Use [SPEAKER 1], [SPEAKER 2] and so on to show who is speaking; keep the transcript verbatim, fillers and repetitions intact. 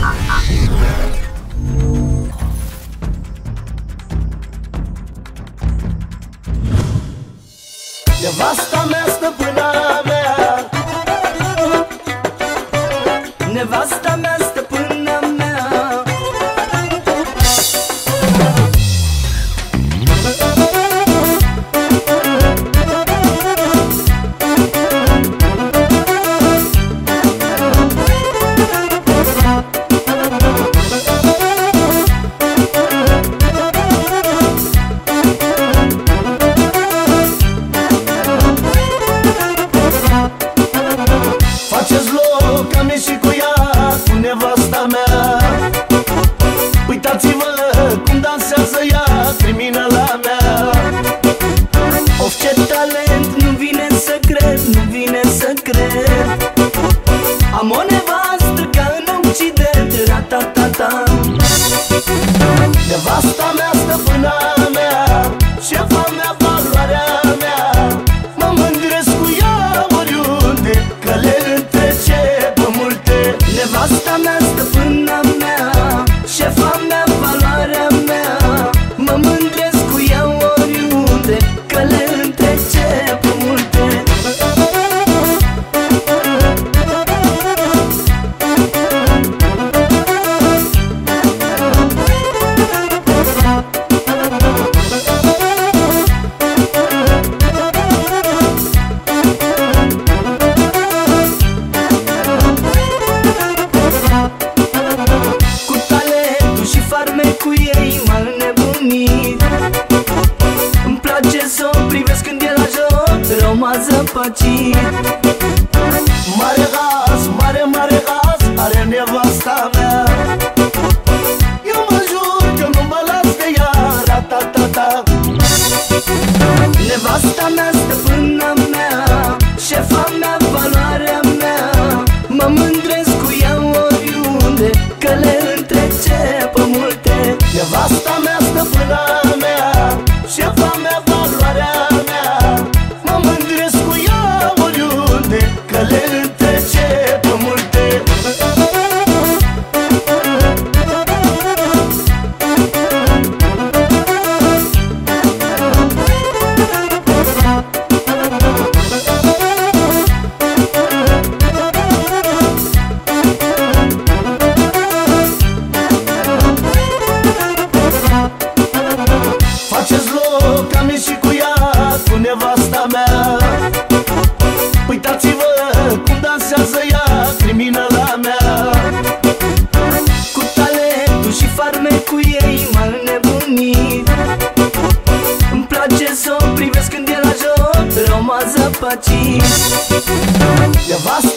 [SPEAKER 1] Nevasta mea, stăpâna mea, nevasta mea, stăpâna mea. Faceți loc, am ieșit cu ea, cu nevasta mea. Uitați-vă cum dansează ea, criminala mea. Of, ce talent, nu vine să cred, nu vine să cred. Am o nevastă ca în Occident, ra-ta-ta-ta. Nevasta mea, stăpâna mea, șefa mea, valoarea mea. Mă mândresc cu ea oriunde, că le întrece pe multe. Nevasta mea, stăpâna mea, șefa mea, valoarea mea. Mă mândresc cu ea oriunde, că le întrece pe multe. Cu talentul și farmecul ei m-a înnebunit. Îmi place să o privesc când e la joc, rău m-a zăpăcit. Mare gaz, mare, mare gaz are nevasta mea. Eu mă jur că nu mă las de ea, ra-ta-ta-ta. Nevasta mea, stăpâna mea, șefa mea, valoarea mea. Mă mândresc cu ea oriunde, că le întrece pe multe. Nevasta mea, stăpâna mea, șefa mea, valoarea mea. Mă mândresc cu ea oriunde, că le întrece pe multe. Faceți loc, am ieșit cu ea, cu nevasta mea. Uitați-vă cum dansează ea, criminala mea. Cu talentul și farmecul ei m-a înnebunit. Îmi place să o privesc când e la joc, rău m-a zăpăcit. Nevasta